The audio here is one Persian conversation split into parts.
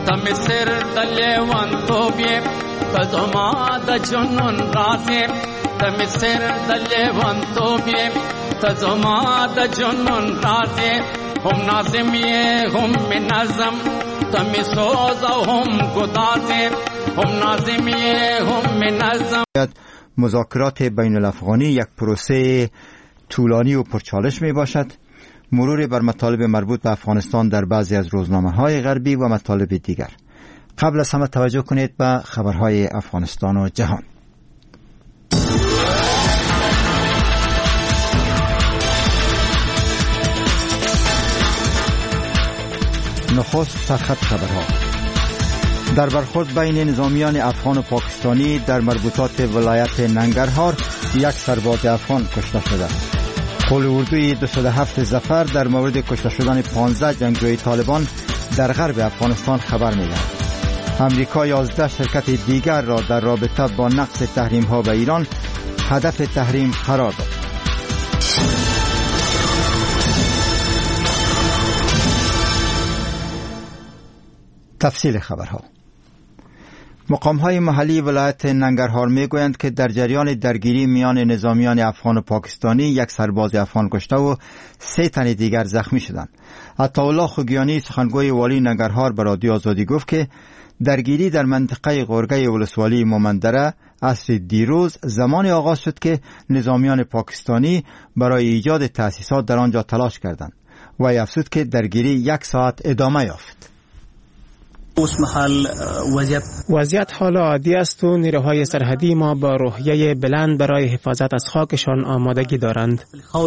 تم سر دلیوان تو بیم تزما د جنون رازیم تم سر دلیوان تو بیم تزما د جنون رازیم هم نازمیه هم نظم تم سوز هم گدازیم هم نازمیه هم نظم. مذاکرات بین الافغانی یک پروسه طولانی و پرچالش می باشد. مرور بر مطالب مربوط به افغانستان در بعضی از روزنامه‌های غربی و مطالب دیگر. قبل از همه توجه کنید به خبرهای افغانستان و جهان. نخست سرخط خبرها. در برخورد بین نظامیان افغان و پاکستانی در مربوطات ولایت ننگرهار یک سرباز افغان کشته شده. قول اردوی 207 ظفر در مورد کشته شدن 15 جنگجوی طالبان در غرب افغانستان خبر می‌دهد. امریکا 11 شرکت دیگر را در رابطه با نقض تحریم‌ها به ایران هدف تحریم قرار داد. تفصیل خبرها. مقام‌های محلی ولایت ننگرهار می‌گویند که در جریان درگیری میان نظامیان افغان و پاکستانی یک سرباز افغان کشته و 3 تن دیگر زخمی شدند. عطاالله خوگیانی سخنگوی والی ننگرهار به رادیو آزادی گفت که درگیری در منطقه غورگه ولسوالی مومندره عصر دیروز زمان آغاز شد که نظامیان پاکستانی برای ایجاد تأسیسات در آنجا تلاش کردند و افزود که درگیری 1 ساعت ادامه یافت. وضعیت حال عادی است و نیروهای سرحدی ما با روحیه بلند برای حفاظت از خاکشان آمادگی دارند.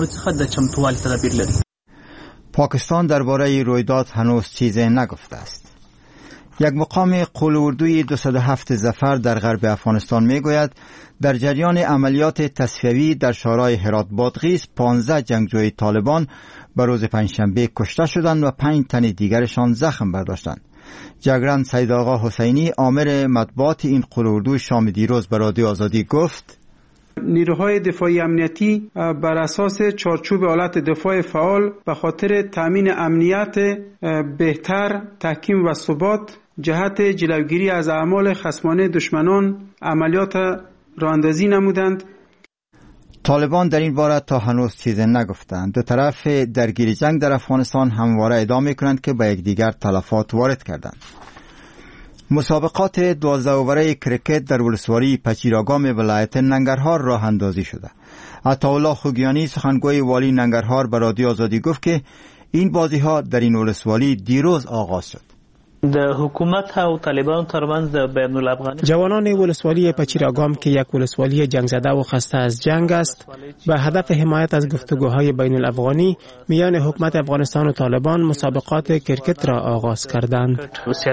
پاکستان درباره رویداد هنوز چیزی نگفته است. یک مقام قول اردوی 207 ظفر در غرب افغانستان میگوید در جریان عملیات تصفیوی در شورای هرات بادغیس 15 جنگجوی طالبان به روز پنجشنبه کشته شدند و 5 تن دیگرشان زخم برداشتند. جگران سید آقا حسینی آمر مطبوعات این قول اردو شام دیروز به رادیو آزادی گفت نیروهای دفاعی امنیتی بر اساس چارچوب آلت دفاع فعال به خاطر تامین امنیت بهتر، تحکیم و ثبات جهت جلوگیری از اعمال خصمانه دشمنان عملیات راه اندازی نمودند. طالبان در این باره تا هنوز چیزی نگفتند. دو طرف درگیری جنگ در افغانستان همواره ادامه می‌کنند که به یکدیگر تلفات وارد کردند. مسابقات 12 اووره کرکت در ولسوالی پچیراگام ولایت ننگرهار راه اندازی شده. عطاالله خوگیانی سخنگوی والی ننگرهار به رادیو آزادی گفت که این بازی‌ها در این ولسوالی دیروز آغاز شد. د حکومت او طالبان ترمنځ د بین الافغاني جوانان ولسوالی پچیراگام که یک ولسوالی جنگ زده و خسته از جنگ است به هدف حمایت از گفتگوهای بین الافغانی میان حکومت افغانستان و طالبان مسابقات کرکت را آغاز کردند.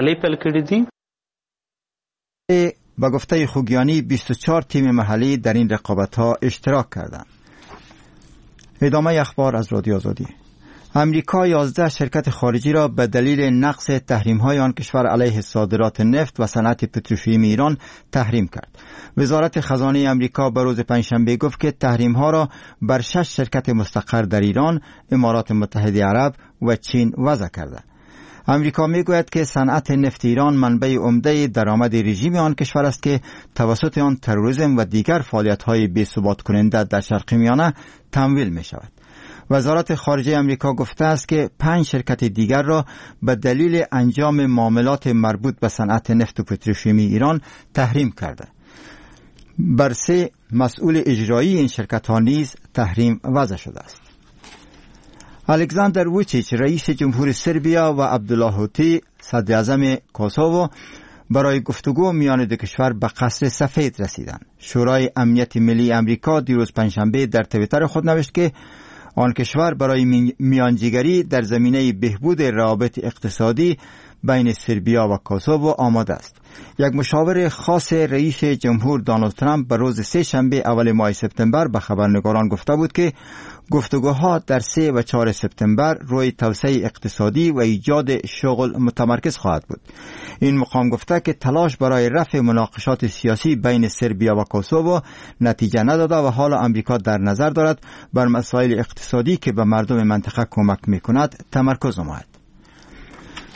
با گفته خوگیانی 24 تیم محلی در این رقابت‌ها اشتراک کردند. ادامه اخبار از رادیو آزادی. امریکا 11 شرکت خارجی را به دلیل نقض تحریم‌های آن کشور علیه صادرات نفت و صنعت پتروشیمی ایران تحریم کرد. وزارت خزانه امریکا به روز پنجشنبه گفت که تحریم‌ها را بر 6 شرکت مستقر در ایران، امارات متحده عرب و چین وضع کرده. امریکا میگوید که صنعت نفت ایران منبع عمده درآمد رژیم آن کشور است که توسط آن تروریسم و دیگر فعالیت‌های بی‌ثبات کننده در شرق میانه تمویل می‌شود. وزارت خارجه امریکا گفته است که 5 شرکت دیگر را به دلیل انجام معاملات مربوط به صنعت نفت و پتروشیمی ایران تحریم کرده. بر 3 مسئول اجرایی این شرکت‌ها نیز تحریم وضع شده است. الکساندر ووچیچ رئیس جمهور سربیا و عبدالله هوتی صدر اعظم کوسوو برای گفتگو میان دو کشور به قصر سفید رسیدند. شورای امنیت ملی امریکا دیروز پنجشنبه در توییتر خود نوشت که آن کشور برای میانجیگری در زمینه بهبود روابط اقتصادی بین سربیا و کوسوو آماده است. یک مشاور خاص رئیس جمهور دونالد ترامپ به روز سه شنبه اول ماه سپتامبر به خبرنگاران گفته بود که گفتگوها در 3 و 4 سپتامبر روی توسعه اقتصادی و ایجاد شغل متمرکز خواهد بود. این مقام گفته که تلاش برای رفع مناقشات سیاسی بین سربیا و کوسوو نتیجه نداده و حالا امریکا در نظر دارد بر مسائل اقتصادی که به مردم منطقه کمک می‌کند تمرکز نماید.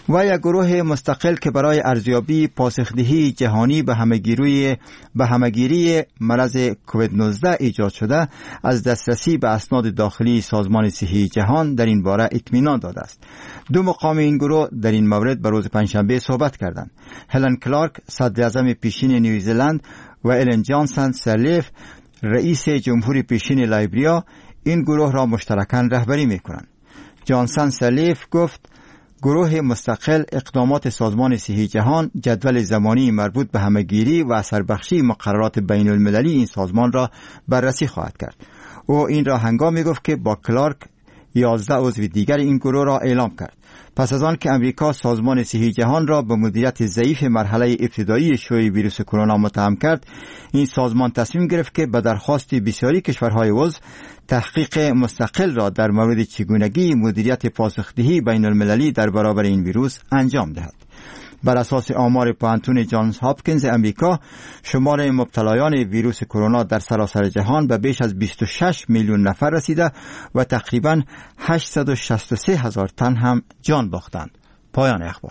و یک گروه مستقل که برای ارزیابی پاسخدهی جهانی به همهگیری مرض کووید 19 ایجاد شده از دسترسی به اسناد داخلی سازمان صحی جهان در این باره اطمینان داده است. دو مقام این گروه در این مورد به روز پنجشنبه صحبت کردند. هلن کلارک صدر اعظم پیشین نیوزیلند و الن جانسن سرلیف رئیس جمهوری پیشین لایبریا این گروه را مشترکاً رهبری می‌کنند. جانسن سرلیف گفت گروه مستقل اقدامات سازمان صحی جهان جدول زمانی مربوط به همهگیری و اثربخشی مقررات بین المللی این سازمان را بررسی خواهد کرد. او این را هنگامی گفت که با کلارک 11 عضو دیگر این گروه را اعلام کرد. پس از آن که امریکا سازمان صحی جهان را به مدیریت ضعیف مرحله ابتدایی شیوع ویروس کرونا متهم کرد، این سازمان تصمیم گرفت که به درخواست بسیاری کشورهای عضو تحقیق مستقل را در مورد چگونگی مدیریت پاسخدهی بین المللی در برابر این ویروس انجام دهد. بر اساس آمار پوهنتون جانز هاپکینز امریکا، شمار مبتلایان ویروس کرونا در سراسر جهان به بیش از 26 میلیون نفر رسیده و تقریباً 863,000 تن هم جان باختند. پایان اخبار.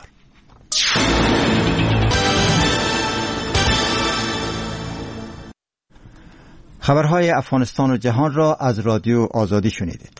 خبرهای افغانستان و جهان را از رادیو آزادی شنیدید.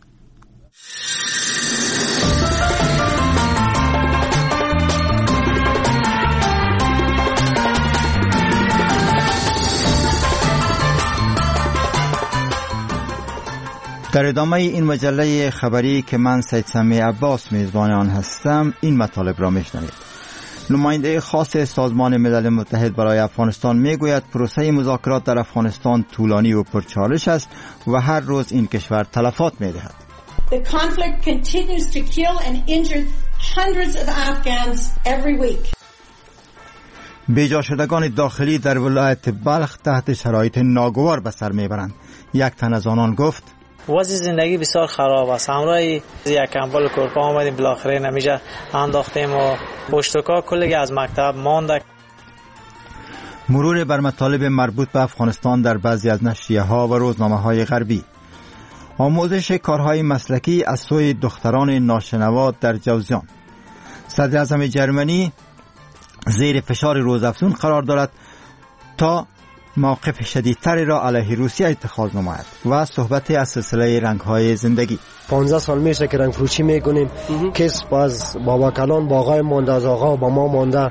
در ادامه این مجله خبری که من سید سمیع عباس میزبان آن هستم، این مطالب را میشنوید. نماینده خاص سازمان ملل متحد برای افغانستان میگوید پروسه مذاکرات در افغانستان طولانی و پرچالش است و هر روز این کشور تلفات میدهد. The conflict continues to kill and injure hundreds of Afghans every week. بیجا شدگان داخلی در ولایت بلخ تحت شرایط ناگوار به سر میبرند. یک تن از آنان گفت وضع زندگی بسیار خراب است. همراه یک کمبل کورپا آمدیم، بالاخره نمیشه انداختیم و پشتکا کلی از مکتب مانده. مرور بر مطالب مربوط به افغانستان در بعضی از نشریه‌ها و روزنامه‌های غربی. آموزش کارهای مسلکی از سوی دختران ناشنوا در جوزجان. صدر اعظم جرمنی زیر فشار روزافزون قرار دارد تا موقف شدیدتری را علیه روسیه اتخاذ نماید و صحبت از سلسله رنگ‌های زندگی. 15 سال میشه که رنگ فروشی میکنیم. کس باز بابا کلان با آقای مانده، از آقا با ما مانده.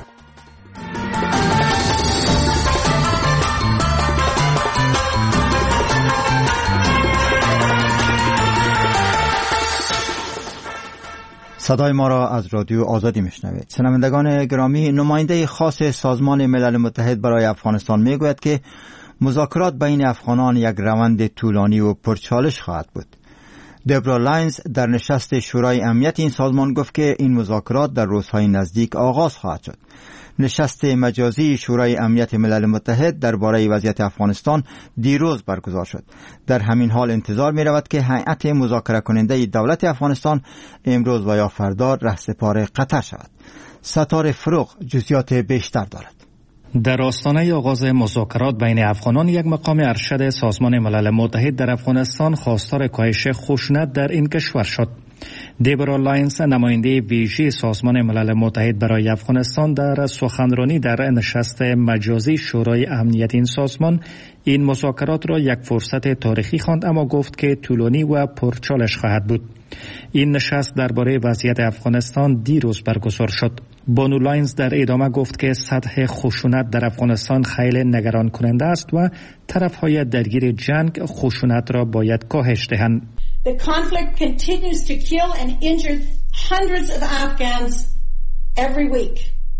صدای ما را از رادیو آزادی میشنوید. شنوندگان گرامی، نماینده خاص سازمان ملل متحد برای افغانستان میگوید که مذاکرات بین افغانان یک روند طولانی و پرچالش خواهد بود. دبرا لاینز در نشست شورای امنیت این سازمان گفت که این مذاکرات در روزهای نزدیک آغاز خواهد شد. نشست مجازی شورای امنیت ملل متحد درباره وضعیت افغانستان دیروز برگزار شد. در همین حال انتظار می رود که هیئت مذاکره کننده دولت افغانستان امروز و یا فردا رهسپار قطر شود. ستاره فروغ جزئیات بیشتر دارد. در آستانه آغاز مذاکرات بین افغانان، یک مقام ارشد سازمان ملل متحد در افغانستان خواستار کاهش خشونت در این کشور شد. دیبرا لاینز، نماینده ویژه سازمان ملل متحد برای افغانستان، در سخنرانی در نشست مجازی شورای امنیت این سازمان این مذاکرات را یک فرصت تاریخی خواند، اما گفت که طولانی و پرچالش خواهد بود. این نشست درباره وضعیت افغانستان دیروز برگزار شد. بانو لاینز در ادامه گفت که سطح خشونت در افغانستان خیلی نگران کننده است و طرفهای درگیر جنگ خشونت را باید کاهش دهند. The conflict continues to kill and injure hundreds of Afghans every week.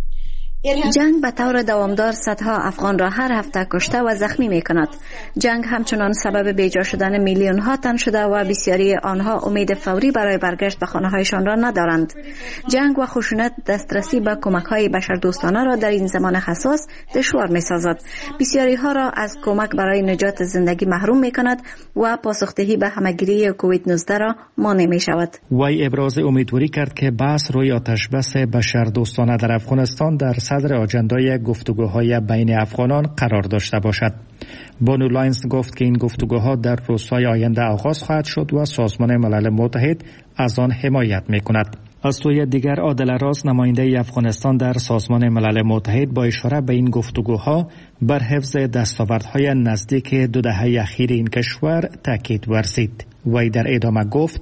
جنگ به طور دوامدار صدها افغان را هر هفته کشته و زخمی می کند. جنگ همچنان سبب بیجا شدن میلیون ها تن شده و بسیاری آنها امید فوری برای برگشت به خانه هایشان را ندارند. جنگ و خشونت دسترسی به کمک های بشردوستانه را در این زمان حساس دشوار می سازد. بسیاری ها را از کمک برای نجات زندگی محروم می کند و پاسخدهی به همهگیری کووید 19 را مانع می شود. وی ابراز امیدواری کرد که بحث روی آتش بس بشردوستانه در افغانستان در صدر آجندای گفتگوهای بین افغانان قرار داشته باشد. بانو لاینز گفت که این گفتگوها در روزهای آینده آغاز خواهد شد و سازمان ملل متحد از آن حمایت می‌کند. از سوی دیگر عادل راز نماینده افغانستان در سازمان ملل متحد با اشاره به این گفتگوها بر حفظ دستاوردهای نزدیک 2 دهه اخیر این کشور تاکید ورزید. وی در ادامه گفت: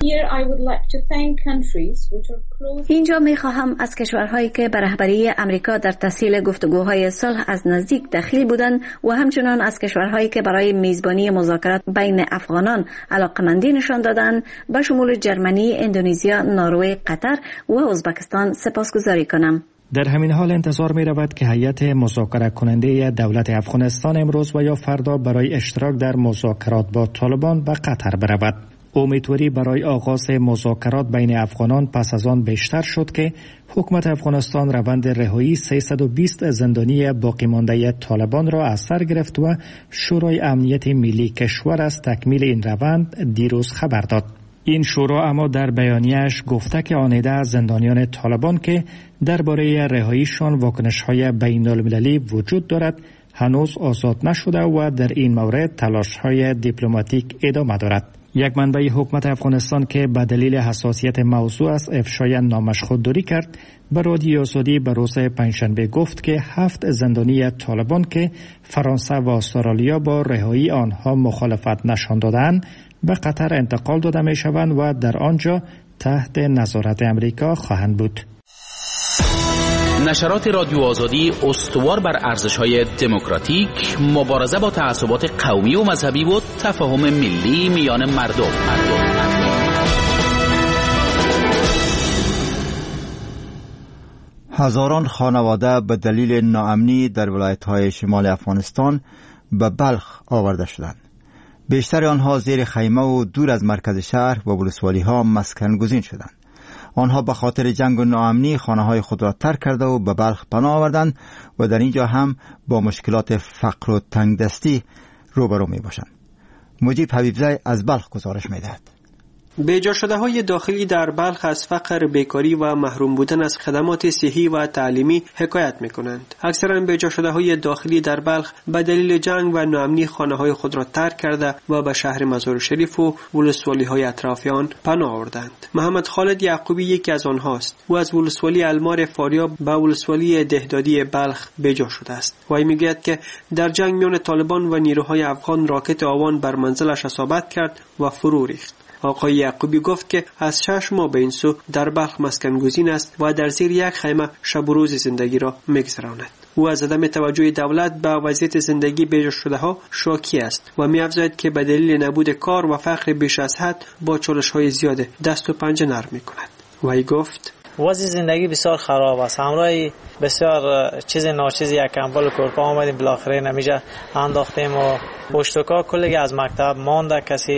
اینجا می خواهم از کشورهایی که به رهبری امریکا در تسهیل گفتگوهای صلح از نزدیک دخیل بودند و همچنان از کشورهایی که برای میزبانی مذاکرات بین افغانان علاقمندی نشان دادند به شمول جرمنی، اندونزیا، نروژ، قطر و ازبکستان سپاسگزاری کنم. در همین حال انتظار می رود که هیئت مذاکره کننده دولت افغانستان امروز و یا فردا برای اشتراک در مذاکرات با طالبان به قطر برود. امیدواری برای آغاز مذاکرات بین افغانان پس از آن بیشتر شد که حکومت افغانستان روند رهایی 320 زندانی باقی مانده طالبان را از سر گرفت و شورای امنیت ملی کشور از تکمیل این روند دیروز خبر داد. این شورا اما در بیانیه‌اش گفته که آنیده از زندانیان طالبان که درباره رهاییشان واکنش‌های بین‌المللی وجود دارد هنوز آزاد نشده و در این مورد تلاش‌های دیپلماتیک ادامه دارد. یک منبع حکومت افغانستان که به دلیل حساسیت موضوع از افشای نامش خودداری کرد به رادیو آزادی به روز پنجشنبه گفت که 7 زندانی طالبان که فرانسه و استرالیا با رهایی آنها مخالفت نشان دادند به قطر انتقال داده می شوند و در آنجا تحت نظارت امریکا خواهند بود. نشرات رادیو آزادی استوار بر ارزش‌های دموکراتیک، مبارزه با تعصبات قومی و مذهبی و تفاهم ملی میان مردم. هزاران خانواده به دلیل ناامنی در ولایت‌های شمال افغانستان به بلخ آورده شدند. بیشتر آنها زیر خیمه و دور از مرکز شهر و ولسوالی‌ها مسکن گزین شدند. آنها به خاطر جنگ و ناامنی خانه‌های خود را ترک کرده و به بلخ پناه آوردند و در اینجا هم با مشکلات فقر و تنگدستی روبرو می‌باشند. مجیب حبیبزی از بلخ گزارش می‌دهد. بیجا شده های داخلی در بلخ از فقر، بیکاری و محروم بودن از خدمات صحی و تعلیمی حکایت می‌کنند. اکثرا بیجا شده های داخلی در بلخ به دلیل جنگ و ناامنی خانه‌های خود را ترک کرده و به شهر مزار شریف و ولسوالی‌های اطراف آن پناه آوردند. محمد خالد یعقوبی یکی از آنهاست. او از ولسوالی المار فاریاب به ولسوالی دهدادی بلخ بیجا شده است. وی میگوید که در جنگ میان طالبان و نیروهای افغان راکت آوان بر منزلش اصابت کرد و فرو ریخت. آقای یعقوبی گفت که از 6 ماه به این سو در بلخ مسکن گزین است و در زیر یک خیمه شب و روز زندگی را می‌گذراند. او از عدم توجه دولت به وضعیت زندگی بیجا شده ها شاکی است و می‌افزاید که به دلیل نبود کار و فقر بیش از حد با چالش‌های زیاد دست و پنجه نرم می‌کند. وی گفت وضع زندگی بسیار خراب است. همراه بسیار چیز ناچیزی یک کمبل کورپا آمدیم، بالاخره نمیشه انداختیم و پشتکا کلی از مکتب مانده، کسی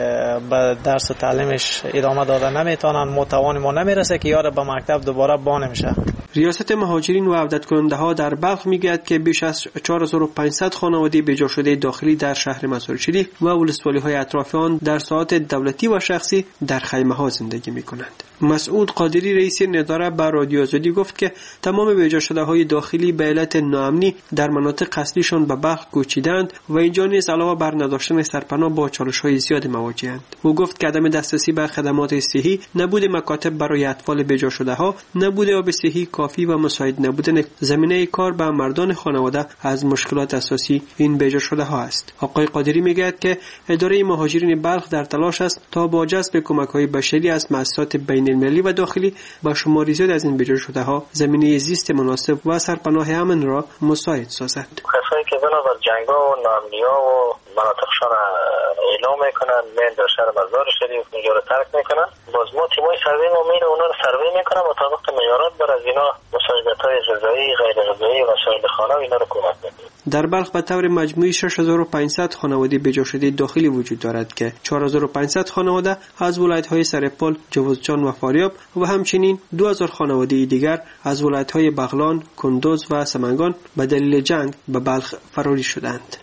به درس و تعلیمش ادامه داده نمیتونن، متوان ما نمیرسه که یار به مکتب دوباره با نمیشه. ریاست مهاجرین و عودت کننده ها در بلخ میگوید که بیش از 4500 خانواده بیجا شده داخلی در شهر مزار شریف و ولسوالی های اطراف آن در ساحات دولتی و شخصی در خیمه ها زندگی میکنند. مسعود قادری رئیس نداره به رادیو آزادی گفت که تمام بیجا شده های داخلی به علت ناامنی در مناطق اصلیشان به بلخ کوچیدند و اینجا نیز علاوه بر نداشتن سرپناه با چالش‌های زیاد مواجه‌اند. او گفت که عدم دسترسی به خدمات صحی، نبود مکاتب برای اطفال بیجا شده ها، نبود آب صحی کافی و مساعد نبودن زمینه کار به مردان خانواده از مشکلات اساسی این بیجا شده ها است. آقای قادری میگوید که اداره مهاجرین بلخ در تلاش است تا با جذب کمک‌های بشری از مؤسسات بین‌المللی و داخلی با شماری زیاد از این بیجا شده ها زمینه زیست مناسب و سرپناه امن را مساعد سازد. کسایی که بنابر جنگا و ناامنی‌ها و مناطقشان اعلام میکنن، من در شهر مزار شریف اونجا رو ترک میکنن. باز ما تیمای سروی ما میره اونا رو سروی میکنن، مطابق معیارات بر از اینا مساعدت‌های غذایی، غیر غذایی و وسایل خانه اینا رو کمک میکنن. در بلخ به طور مجموعی 6500 خانواده بیجا شده داخلی وجود دارد که 4500 خانواده از ولایت‌های سرپل، جوزجان و فاریاب و همچنین 2000 خانواده دیگر از ولایت‌های بغلان، کندوز و سمنگان به دلیل جنگ به بلخ فراری شدند.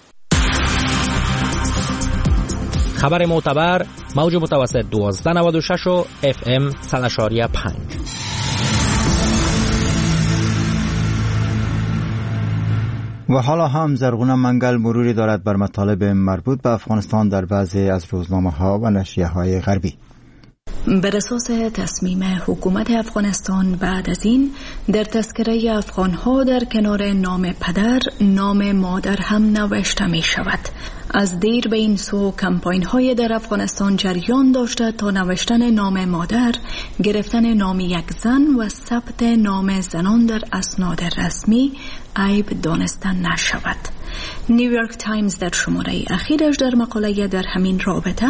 خبر معتبر موج متوسط 1296 و FM 100.5. و حالا هم زرغونه منگل مروری دارد بر مطالب مربوط به افغانستان در بعضی از روزنامه‌ها و نشریه‌های غربی. بر اساس تصمیم حکومت افغانستان بعد از این در تذکره افغانها در کنار نام پدر نام مادر هم نوشته می شود. از دیر به این سو کمپاین های در افغانستان جریان داشته تا نوشتن نام مادر، گرفتن نام یک زن و ثبت نام زنان در اسناد رسمی عیب دانسته نشود. نیویورک تایمز در شماره اخیرش در مقاله در همین رابطه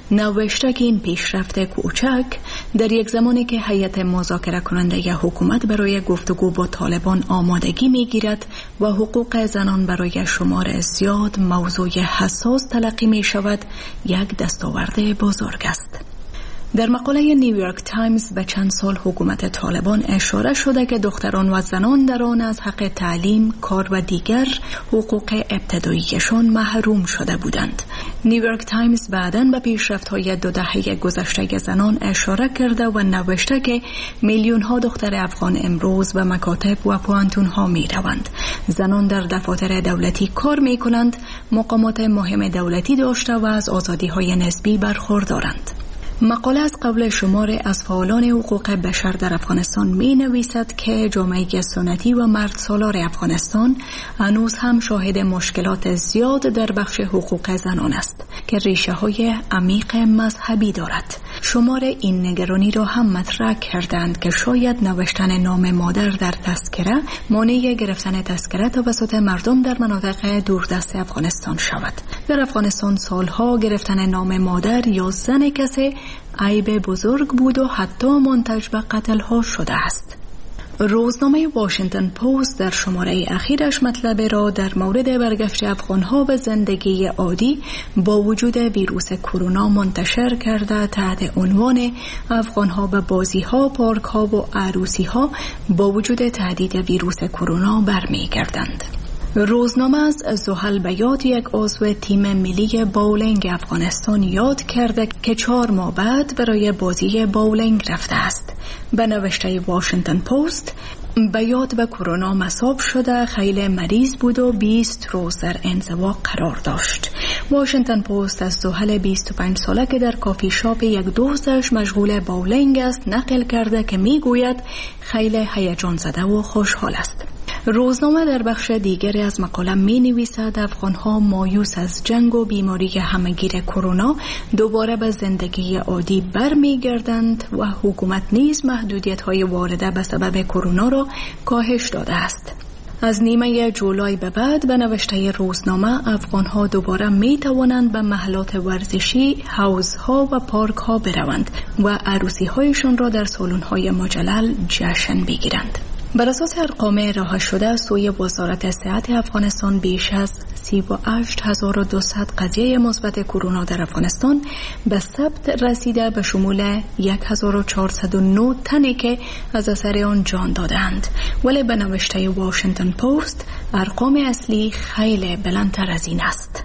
نوشته که این پیشرفت کوچک در یک زمانی که هیئت مذاکره کننده ی حکومت برای گفتگو با طالبان آمادگی میگیرد و حقوق زنان برای شمار زیاد موضوع حساس تلقی می شود، یک دستاورد بزرگ است. در مقاله نیویورک تایمز به چند سال حکومت طالبان اشاره شده که دختران و زنان در آن از حق تعلیم، کار و دیگر حقوق ابتداییشان محروم شده بودند. نیویورک تایمز بعداً به پیشرفت‌های 2 دهه گذشته زنان اشاره کرده و نوشته که میلیون‌ها دختر افغان امروز به مکاتب و پوانتون‌ها می‌روند. زنان در دفاتر دولتی کار می‌کنند، مقامات مهم دولتی داشته و از آزادی‌های نسبی برخوردارند. مقاله از قول شمار از فعالان حقوق بشر در افغانستان می نویسد که جامعه سنتی و مرد سالار افغانستان هنوز هم شاهد مشکلات زیاد در بخش حقوق زنان است که ریشه های عمیق مذهبی دارد. شمار این نگرانی را هم مطرح کردند که شاید نوشتن نام مادر در تذکره مانع گرفتن تذکره توسط مردم در مناطق دوردست افغانستان شود. در افغانستان سالها گرفتن نام مادر یا زن کسی عیب بزرگ بود و حتی منتج به قتل ها شده است. روزنامه واشنگتن پست در شماره اخیرش مطلب را در مورد برگشت افغانها به زندگی عادی با وجود ویروس کرونا منتشر کرده تحت عنوان افغانها به بازیها، پارکها و عروسیها با وجود تهدید ویروس کرونا برمیگردند. روزنامه از زحل بیات، یک عضو تیم ملی باولینگ افغانستان، یاد کرده که 4 ماه بعد برای بازی باولینگ رفته است. به نوشته واشنگتن پست، بیات به کرونا مصاب شده، خیلی مریض بود و 20 روز در انزوا قرار داشت. واشنگتن پست از زحل 25 ساله که در کافی شاپ یک دوستش مشغول باولینگ است نقل کرده که میگوید خیلی هیجان زده و خوشحال است. روزنامه در بخش دیگری از مقاله می نویسد افغانها مایوس از جنگ و بیماری همگیر کرونا دوباره به زندگی عادی برمی گردند و حکومت نیز محدودیت های وارده به سبب کرونا را کاهش داده است. از نیمه جولای به بعد به نوشته روزنامه افغانها دوباره می توانند به محلات ورزشی، حوضها و پارکها بروند و عروسی هایشان را در سالن‌های مجلل جشن بگیرند. بر اساس ارقام رها شده سوی وزارت صحت افغانستان بیش از 38200 قضیه مثبت کرونا در افغانستان به ثبت رسیده، به شمول 1409 تنی که از اثر آن جان دادند. ولی به نوشته واشنگتن پست ارقام اصلی خیلی بلندتر از این است.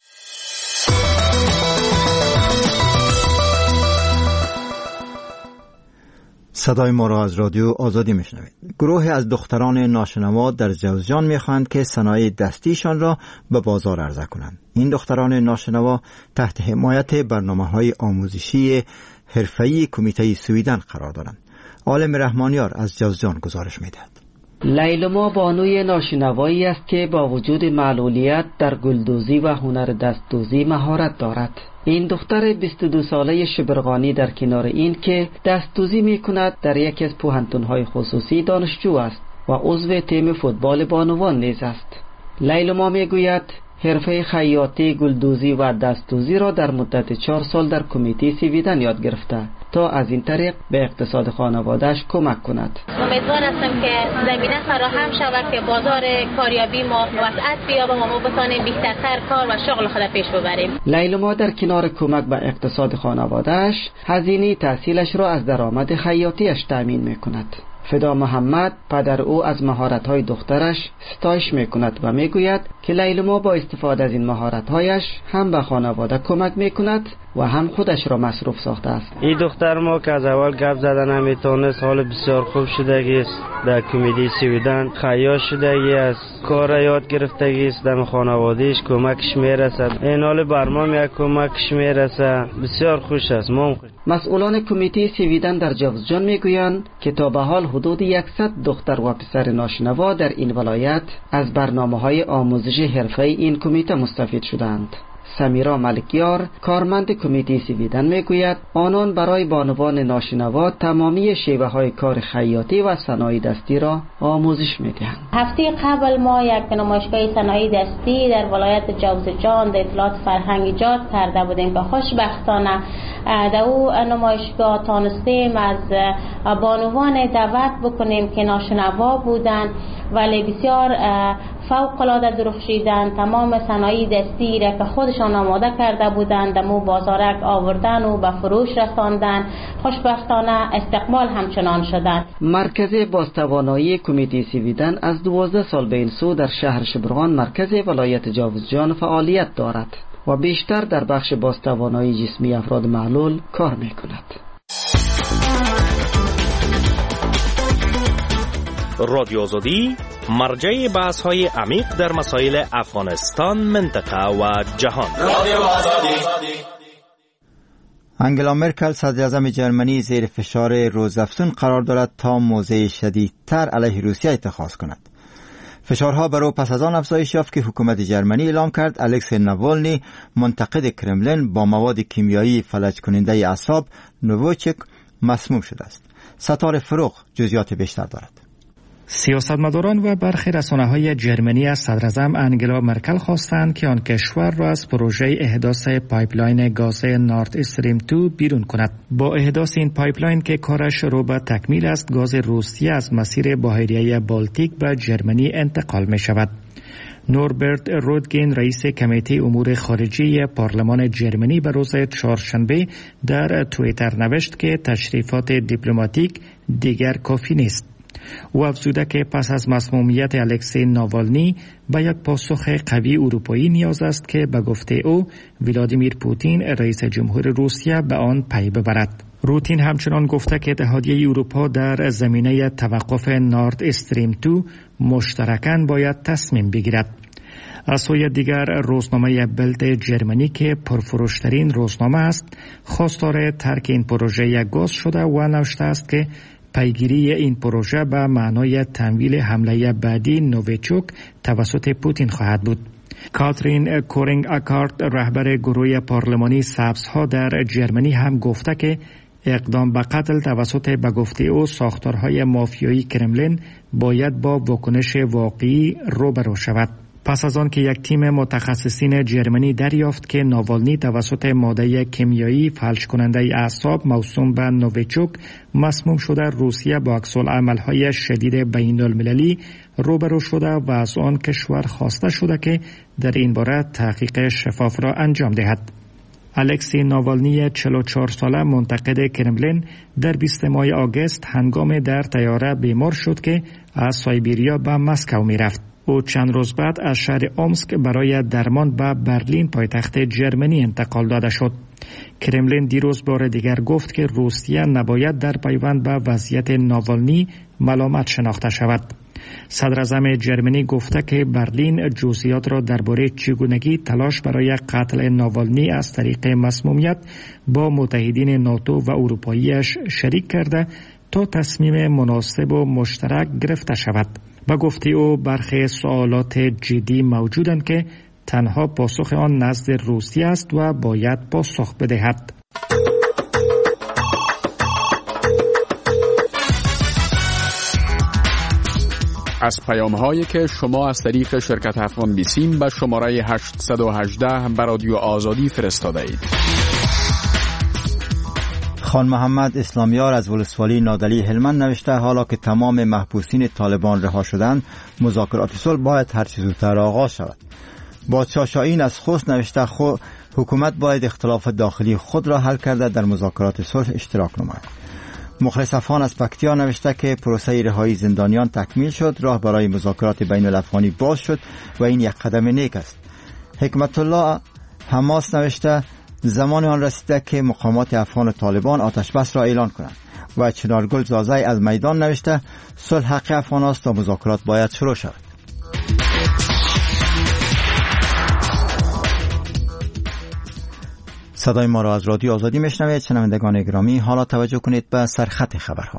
صدای ما را از رادیو آزادی میشنوید. گروهی از دختران ناشنوا در جوزجان میخواهند که صنایع دستیشان را به بازار عرضه کنند. این دختران ناشنوا تحت حمایت برنامه‌های آموزشی حرفه‌ای کمیته سویدن قرار دارند. عالم رحمانیار از جوزجان گزارش میدهد. لیلما بانوی ناشنوایی است که با وجود معلولیت در گلدوزی و هنر دستدوزی مهارت دارد. این دختر 22 ساله شبرغانی در کنار این که دستدوزی می کند در یکی از پوهنتون‌های خصوصی دانشجو است و عضو تیم فوتبال بانوان نیز است. لیلما می گوید حرفه خیاطی، گلدوزی و دستدوزی را در مدت 4 سال در کمیته سویدن یاد گرفته تا از این طریق به اقتصاد خانواده‌اش کمک کند. امیدوار هستم که زمینه فراهم شود که بازار کاریابی ما وسعت بیابه و ما بتوانیم بیشتر کار و شغل خود پیش ببریم. لیلما در کنار کمک به اقتصاد خانواده‌اش هزینه تحصیلش را از درآمد خیاطیش تامین می‌کند. فدا محمد پدر او از مهارت‌های دخترش ستایش می‌کند و می‌گوید که لیلما با استفاده از این مهارت‌هایش هم به خانواده کمک می‌کند و هم خودش را مصروف ساخته است. این دختر ما که از اول گپ زدن نمی‌تونست، حال بسیار خوب شدگی است. در کمیته سویدن خیاط شدگی است، کار یاد گرفتگی است، در خانواده‌اش کمکش می‌رسد. این حال برمام یک کمکش می‌رسد، بسیار خوش است. ما مسئولان کمیته سویدن در جوزجان میگویند که تا به حال حدود 100 دختر و پسر ناشنوا در این ولایت از برنامه‌های آموزش حرفه‌ای این کمیته مستفید شدند. سمیرا ملکیار کارمند کمیته سویدن میگوید آنان برای بانوان ناشنوا تمامی شیوه های کار خیاطی و صنایع دستی را آموزش میدهند. هفته قبل ما یک نمایشگاه صنایع دستی در ولایت جوزجان در اطلاعات فرهنگ ایجاد کرده بودیم که خوشبختانه در او نمایشگاه تانستیم از بانوان دعوت بکنیم که ناشنوا بودند ولی بسیار فوق العاده درخشیدند. تمام صنایع دستی را که خودشان آماده کرده بودند دمو بازارک آوردن و به فروش رساندن. خوشبختانه استقبال همچنان شدند. مرکز بازتوانایی کمیته سویدن از 12 سال به این سو در شهر شبرغان مرکز ولایت جوزجان فعالیت دارد و بیشتر در بخش بازتوانایی جسمی افراد معلول کار میکند. رادیو آزادی مرجع بحث‌های عمیق در مسائل افغانستان، منطقه و جهان. رادیو آزادی. انگلا مرکل صدر اعظم جرمنی زیر فشار روزافزون قرار دارد تا موضع شدیدتر علیه روسیه اتخاذ کند. فشارها بر او پس از آن افزایش یافت که حکومت جرمنی اعلام کرد الکسی ناوالنی منتقد کرملین با مواد کیمیایی فلج کننده اعصاب نووچک مسموم شده است. ستاره فروغ جزئیات بیشتر دارد. سیاستمداران و برخی رسانه‌های جرمنی از صدراعظم انگلا مرکل خواستند که آن کشور را از پروژه احداث پایپلاین گاز نورد استریم 2 بیرون کند. با احداث این پایپلاین که کارش رو به تکمیل است، گاز روسیه از مسیر بحیره بالتیک به جرمنی انتقال می شود. نوربرت رودگین رئیس کمیته امور خارجی پارلمان جرمنی به روز چهارشنبه در توییتر نوشت که تشریفات دیپلماتیک دیگر کافی نیست. او افزوده که پس از مسمومیت الکسی ناوالنی به یک پاسخ قوی اروپایی نیاز است که به گفته او ولادیمیر پوتین رئیس جمهور روسیه به آن پی ببرد. روتین همچنان گفته که اتحادیه اروپا در زمینه توقف نورد استریم 2 مشترکاً باید تصمیم بگیرد. از سوی دیگر روزنامه بلد جرمنی که پرفروشترین روزنامه است خواستار ترک این پروژه گاز شده و نوشته است که پیگیری این پروژه به معنای تمویل حمله بعدی نوویچوک توسط پوتین خواهد بود. کاترین کورینگ اکارت رهبر گروه پارلمانی سبزها در جرمنی هم گفته که اقدام به قتل توسط به گفته او ساختارهای مافیایی کرملین باید با واکنش واقعی روبرو شود. پس از آن که یک تیم متخصصین جرمنی دریافت که ناوالنی توسط ماده کیمیایی فلج کننده اعصاب موسوم به نوویچوک مسموم شده، روسیه با عکس‌العمل‌های شدید بین‌المللی روبرو شده و از آن کشور خواسته شده که در این باره تحقیق شفاف را انجام دهد. الکسی ناوالنی 44 ساله منتقد کرملین در 20 ماه آگوست هنگام در طیاره بیمار شد که از سایبریا به مسکو می‌رفت. او چند روز بعد از شهر اومسک برای درمان به برلین پایتخت جرمنی انتقال داده شد. کرملین دیروز بار دیگر گفت که روسیه نباید در پیوند به وضعیت ناوالنی ملامت شناخته شود. صدراعظم جرمنی گفته که برلین جزئیات را درباره چگونگی تلاش برای قتل ناوالنی از طریق مسمومیت با متحدین ناتو و اروپاییش شریک کرده تا تصمیم مناسب و مشترک گرفته شود. با گفته او برخی سوالات جدی موجودند که تنها پاسخ آن نزد روسیه است و باید پاسخ بدهد. از پیام‌هایی که شما از طریق شرکت افغان بیسیم به شماره 818 به رادیو آزادی فرستاده اید. خان محمد اسلامیار از ولسوالی نادلی هلمند نوشته حالا که تمام محبوسین طالبان رها شدند مذاکرات صلح باید هر چه زودتر آغاز شود. بادشاه شاهین از خوست نوشته حکومت باید اختلاف داخلی خود را حل کرده در مذاکرات صلح اشتراک نماید. مخلص افغان از پکتیا نوشته که پروسه رهایی زندانیان تکمیل شد، راه برای مذاکرات بین الافغانی باز شد و این یک قدم نیک است. حکمت الله حماس نوشته زمان آن رسیده که مقامات افغان و طالبان آتش بس را اعلان کنند. و چنارگل زازای از میدان نوشته صلح حق افغان است و مذاکرات باید شروع شود. صدای ما را از رادیو آزادی میشنوید. شنوندگان گرامی، حالا توجه کنید به سرخط خبرها.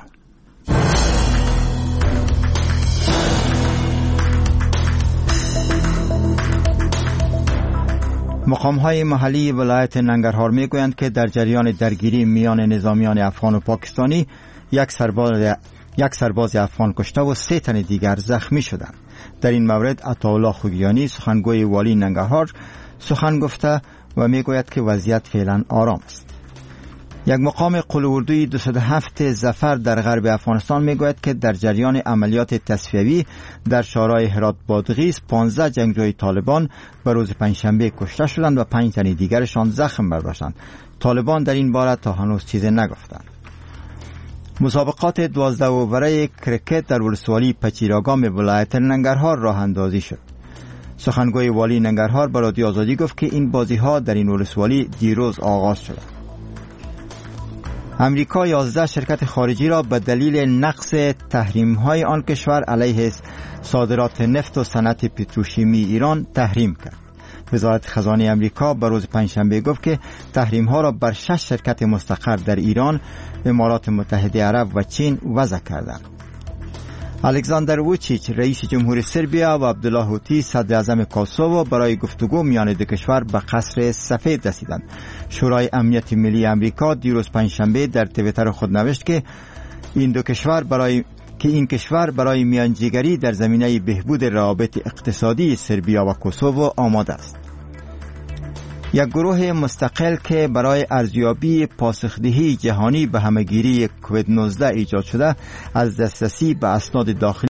مقام‌های محلی ولایت ننگرهار میگویند که در جریان درگیری میان نظامیان افغان و پاکستانی یک سرباز افغان کشته و 3 تن دیگر زخمی شدند. در این مورد عطاالله خوگیانی سخنگوی والی ننگرهار سخن گفته و میگوید که وضعیت فعلا آرام است. یک مقام قلواردوی 207 ظفر در غرب افغانستان میگوید که در جریان عملیات تصفیوی در شورای هرات بادغیس 15 جنگجوی طالبان به روز پنجشنبه کشته شدند و 5 تن دیگرشان زخم برداشتند. طالبان در این باره تا هنوز چیزی نگفتند. مسابقات 12 اووره کرکت در ولسوالی پچیراگام ولایت ننگرهار راه اندازی شد. سخنگوی والی ننگرهار به رادیو آزادی گفت که این بازی ها در این ولسوالی دیروز آغاز شده. امریکا 11 شرکت خارجی را به دلیل نقض تحریم‌های آن کشور علیه صادرات نفت و صنعت پتروشیمی ایران تحریم کرد. وزارت خزانه امریکا به روز پنجشنبه گفت که تحریم‌ها را بر 6 شرکت مستقر در ایران، امارات متحده عرب و چین وضع کردند. الکساندر ووچیچ رئیس جمهوری سربیا و عبدالله هوتی صدر اعظم کوسوو برای گفتگو میان دو کشور به قصر سفید رسیدند. شورای امنیت ملی امریکا دیروز پنجشنبه در توییتر خود نوشت که این کشور برای میانجیگری در زمینه بهبود روابط اقتصادی سربیا و کوسوو آماده است. یک گروه مستقل که برای ارزیابی پاسخدهی جهانی به همهگیری کووید 19 ایجاد شده از دسترسی به اسناد داخلی